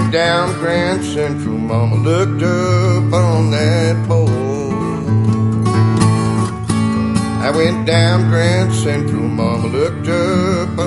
went down Grand Central, mama looked up on that pole. I went down Grand Central, mama looked up